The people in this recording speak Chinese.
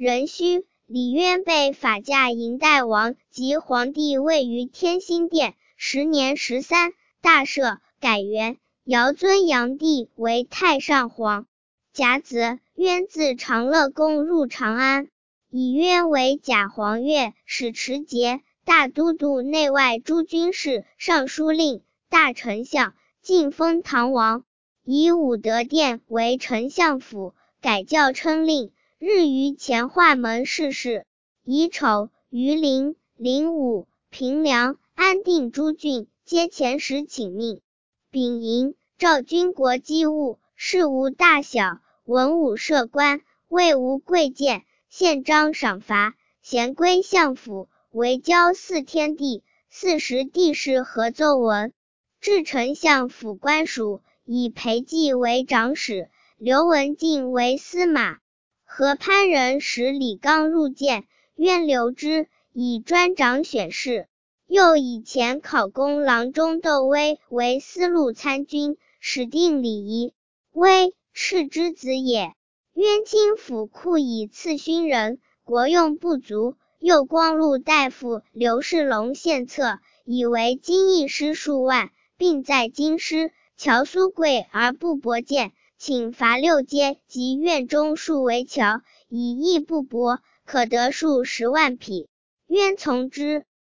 壬戌，李渊被法驾迎代王，即皇帝位于天心殿。时年13，大赦，改元，尧尊炀帝为太上皇。甲子，渊自长乐宫入长安，以渊为假黄钺，使持节、大都督内外诸军事、尚书令、大丞相，晋封唐王。以武德殿为丞相府，改教称令，日于前化门事事。乙丑，于陵、灵武、平凉、安定诸郡皆遣使请命。丙寅，诏军国机务，事无大小，文武设官，位无贵贱，宪章赏罚，咸归相府，为交祀天地，40帝室合奏文。至丞相府官署，以裴寂为长史，刘文静为司马。河潘人使李纲入见，愿留之，以专掌选事。又以前考功郎中窦威为司路参军，始定礼仪。威，赤之子也。渊清府库以次勋人，国用不足，右光禄大夫刘世龙献策，以为金义师数万，并在京师，侨苏贵而不薄贱，请伐6街及院中数为侨，以义不薄，可得数10万匹。渊从之。